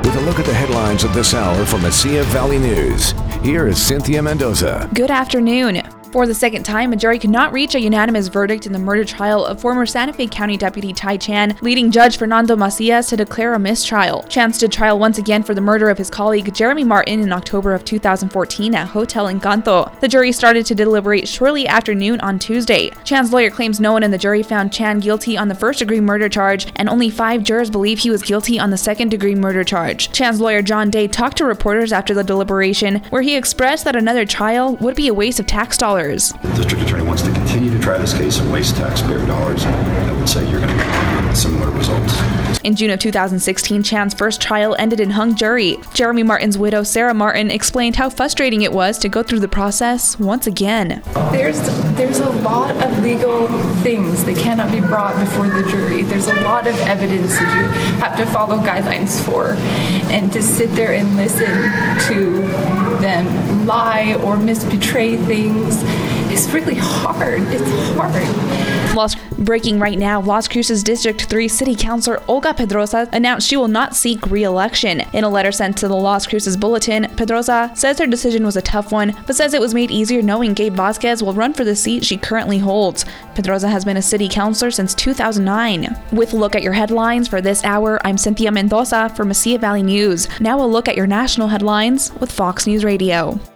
With a look at the headlines of this hour from Mesilla Valley News, here is Cynthia Mendoza. Good afternoon. For the second time, a jury could not reach a unanimous verdict in the murder trial of former Santa Fe County Deputy Tai Chan, leading Judge Fernando Macias to declare a mistrial. Chan stood trial once again for the murder of his colleague Jeremy Martin in October of 2014 at Hotel Encanto. The jury started to deliberate shortly after noon on Tuesday. Chan's lawyer claims no one in the jury found Chan guilty on the first-degree murder charge, and only 5 jurors believe he was guilty on the second-degree murder charge. Chan's lawyer John Day talked to reporters after the deliberation, where he expressed that another trial would be a waste of tax dollars. The district attorney wants to continue to try this case and waste taxpayer dollars. I would say you're going to get similar results. In June of 2016, Chan's first trial ended in hung jury. Jeremy Martin's widow, Sarah Martin, explained how frustrating it was to go through the process once again. There's a lot of legal things that cannot be brought before the jury. There's a lot of evidence that you have to follow guidelines for. And to sit there and listen to them lie or misbetray things is really hard. It's hard. Breaking right now, Las Cruces District 3 City Councilor Olga Pedrosa announced she will not seek re-election. In a letter sent to the Las Cruces Bulletin, Pedrosa says her decision was a tough one, but says it was made easier knowing Gabe Vasquez will run for the seat she currently holds. Pedrosa has been a city councilor since 2009. With a look at your headlines for this hour, I'm Cynthia Mendoza for Mesilla Valley News. Now a look at your national headlines with Fox News Radio.